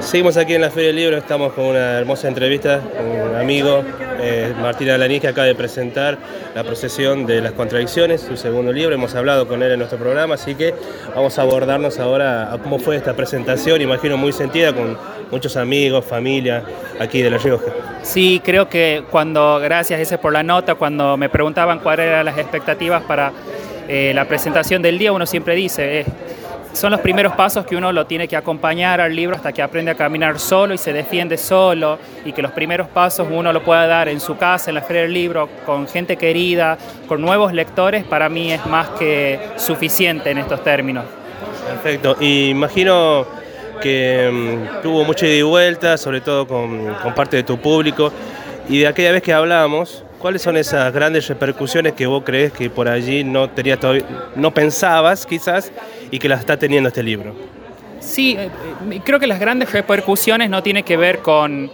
Seguimos aquí en la Feria del Libro, estamos con una hermosa entrevista con un amigo, Martín Alanís, que acaba de presentar La procesión de las contradicciones, su segundo libro. Hemos hablado con él en nuestro programa, así que vamos a abordarnos ahora a cómo fue esta presentación, imagino muy sentida, con muchos amigos, familia, aquí de La Rioja. Sí, creo que gracias ese por la nota, cuando me preguntaban cuáles eran las expectativas para la presentación del día, uno siempre dice, son los primeros pasos que uno lo tiene que acompañar al libro hasta que aprende a caminar solo y se defiende solo, y que los primeros pasos uno lo pueda dar en su casa, en la Feria del Libro, con gente querida, con nuevos lectores, para mí es más que suficiente en estos términos. Perfecto, y imagino que tuvo mucha ida y vuelta, sobre todo con parte de tu público, y de aquella vez que hablábamos, ¿cuáles son esas grandes repercusiones que vos crees que por allí no tenías todavía, no pensabas quizás, y que las está teniendo este libro? Sí, creo que las grandes repercusiones no tienen que ver con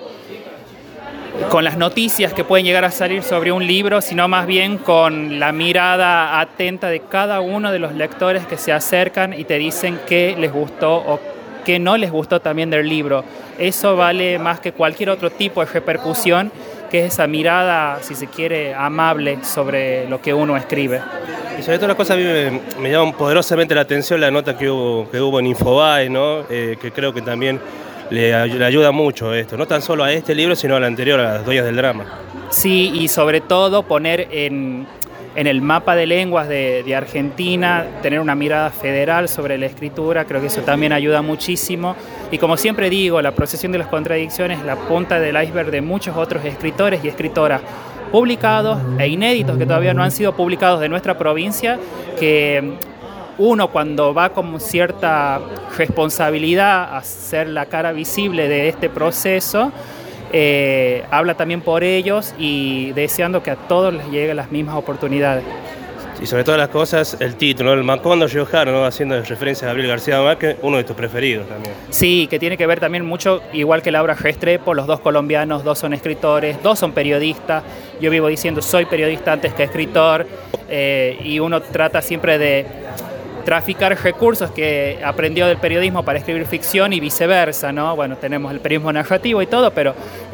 las noticias que pueden llegar a salir sobre un libro, sino más bien con la mirada atenta de cada uno de los lectores que se acercan y te dicen qué les gustó o qué no les gustó también del libro. Eso vale más que cualquier otro tipo de repercusión, que es esa mirada, si se quiere, amable sobre lo que uno escribe. Y sobre todo las cosas a mí me llaman poderosamente la atención la nota que hubo en Infobae, ¿no? Que creo que también le ayuda mucho esto, no tan solo a este libro, sino al anterior, a Las Dueñas del Drama. Sí, y sobre todo poner en el mapa de lenguas de Argentina, tener una mirada federal sobre la escritura, creo que eso también ayuda muchísimo. Y como siempre digo, La procesión de las contradicciones es la punta del iceberg de muchos otros escritores y escritoras publicados e inéditos que todavía no han sido publicados de nuestra provincia, que uno, cuando va con cierta responsabilidad a ser la cara visible de este proceso, habla también por ellos y deseando que a todos les lleguen las mismas oportunidades. Y sobre todas las cosas, el título, el Macondo riojano, ¿no? Haciendo referencia a Gabriel García Márquez, uno de tus preferidos también. Sí, que tiene que ver también mucho, igual que Laura Restrepo, los dos colombianos, dos son escritores, dos son periodistas. Yo vivo diciendo, soy periodista antes que escritor, y uno trata siempre de traficar recursos que aprendió del periodismo para escribir ficción y viceversa, ¿no? Bueno, tenemos el periodismo narrativo y todo, pero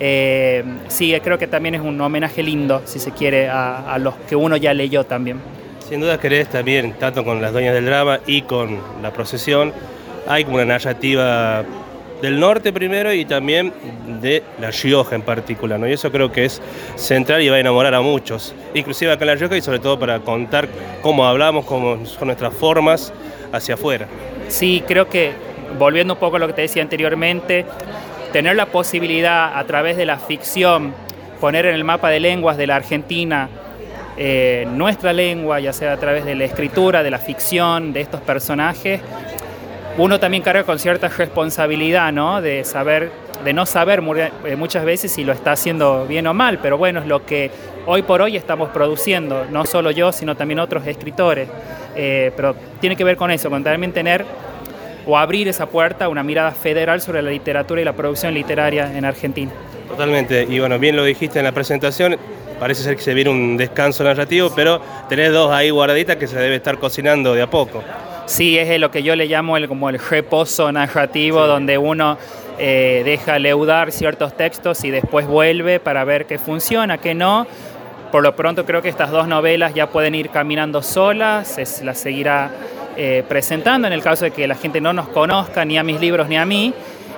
sí, creo que también es un homenaje lindo, si se quiere, a los que uno ya leyó también. Sin duda querés también, tanto con Las Dueñas del Drama y con La procesión, hay como una narrativa del norte primero y también de La Rioja en particular, ¿no? Y eso creo que es central y va a enamorar a muchos, inclusive acá en La Rioja, y sobre todo para contar cómo hablamos, cómo son nuestras formas hacia afuera. Sí, creo que, volviendo un poco a lo que te decía anteriormente, tener la posibilidad a través de la ficción, poner en el mapa de lenguas de la Argentina nuestra lengua, ya sea a través de la escritura, de la ficción, de estos personajes, uno también carga con cierta responsabilidad, ¿no? De no saber muchas veces si lo está haciendo bien o mal, pero bueno, es lo que hoy por hoy estamos produciendo, no solo yo, sino también otros escritores. Pero tiene que ver con eso, con también tener o abrir esa puerta, una mirada federal sobre la literatura y la producción literaria en Argentina. Totalmente, y bueno, bien lo dijiste en la presentación, parece ser que se viene un descanso narrativo, pero tenés dos ahí guardaditas que se debe estar cocinando de a poco. Sí, es lo que yo le llamo como el reposo narrativo, sí, donde uno deja leudar ciertos textos y después vuelve para ver qué funciona, qué no. Por lo pronto creo que estas dos novelas ya pueden ir caminando solas, se las seguirá presentando en el caso de que la gente no nos conozca, ni a mis libros ni a mí.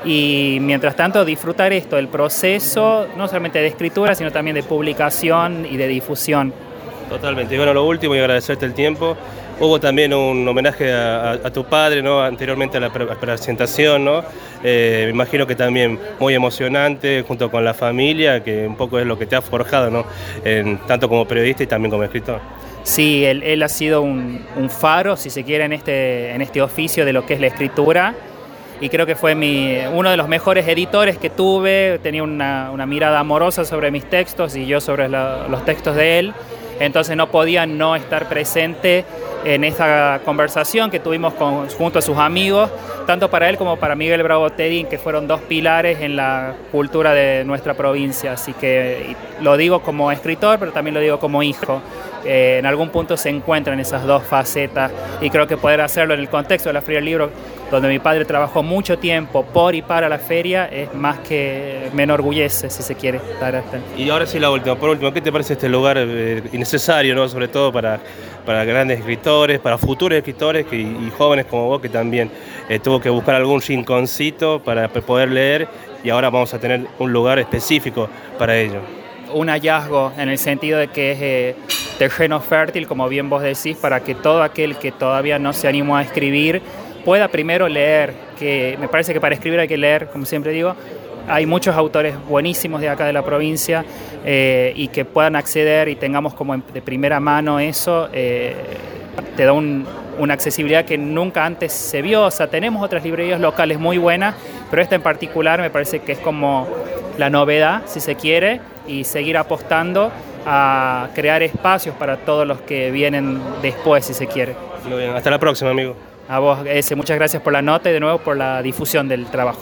Y mientras tanto disfrutar esto, el proceso, no solamente de escritura, sino también de publicación y de difusión. Totalmente. Y bueno, lo último, y agradecerte el tiempo. Hubo también un homenaje a tu padre, ¿no? Anteriormente a la presentación, ¿no? Me imagino que también muy emocionante, junto con la familia, que un poco es lo que te ha forjado, ¿no? Tanto como periodista y también como escritor. Sí, él ha sido un faro, si se quiere, en este oficio de lo que es la escritura. Y creo que fue uno de los mejores editores que tuve, tenía una mirada amorosa sobre mis textos y yo sobre los textos de él, entonces no podía no estar presente en esta conversación que tuvimos junto a sus amigos, tanto para él como para Miguel Bravo Tedín, que fueron dos pilares en la cultura de nuestra provincia, así que lo digo como escritor, pero también lo digo como hijo. En algún punto se encuentran esas dos facetas y creo que poder hacerlo en el contexto de la Feria del Libro donde mi padre trabajó mucho tiempo por y para la feria, es más que me enorgullece, si se quiere. Y ahora sí la última, por último, ¿qué te parece este lugar innecesario, ¿no? Sobre todo para grandes escritores, para futuros escritores y jóvenes como vos que también tuvo que buscar algún rinconcito para poder leer y ahora vamos a tener un lugar específico para ello? Un hallazgo en el sentido de que es terreno fértil, como bien vos decís, para que todo aquel que todavía no se animó a escribir pueda primero leer, que me parece que para escribir hay que leer, como siempre digo. Hay muchos autores buenísimos de acá de la provincia y que puedan acceder y tengamos como de primera mano eso, te da una accesibilidad que nunca antes se vio. O sea, tenemos otras librerías locales muy buenas, pero esta en particular me parece que es como la novedad, si se quiere, y seguir apostando a crear espacios para todos los que vienen después, si se quiere. Muy bien, hasta la próxima, amigo. A vos, muchas gracias por la nota y de nuevo por la difusión del trabajo.